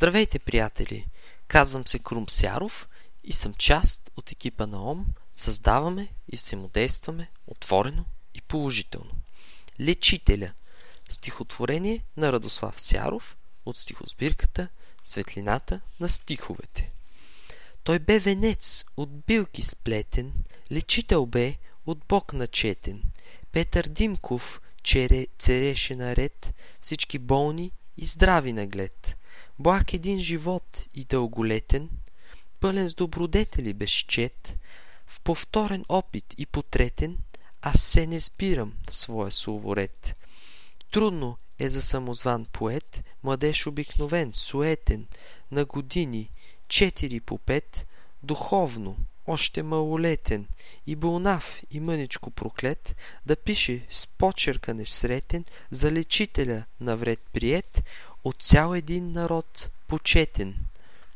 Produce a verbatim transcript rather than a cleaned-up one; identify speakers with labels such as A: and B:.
A: Здравейте, приятели! Казвам се Крум Сяров и съм част от екипа на ОМ. Създаваме и взаимодействаме отворено и положително. Лечителя. Стихотворение на Радослав Сяров от стихосбирката Светлината на стиховете. Той бе венец от билки сплетен, лечител бе от Бог начетен. Петър Димков чере, цареше наред всички болни и здрави наглед. Благ един живот и дълголетен, пълен с добродетели безчет, в повторен опит и потретен, аз се не спирам в своя словоред. Трудно е за самозван поет, младеж обикновен, суетен, на години, четири по пет, духовно, още малолетен, и болнав, и мъничко проклет, да пише с почерка несретен за лечителя навред приет, от цял един народ почетен.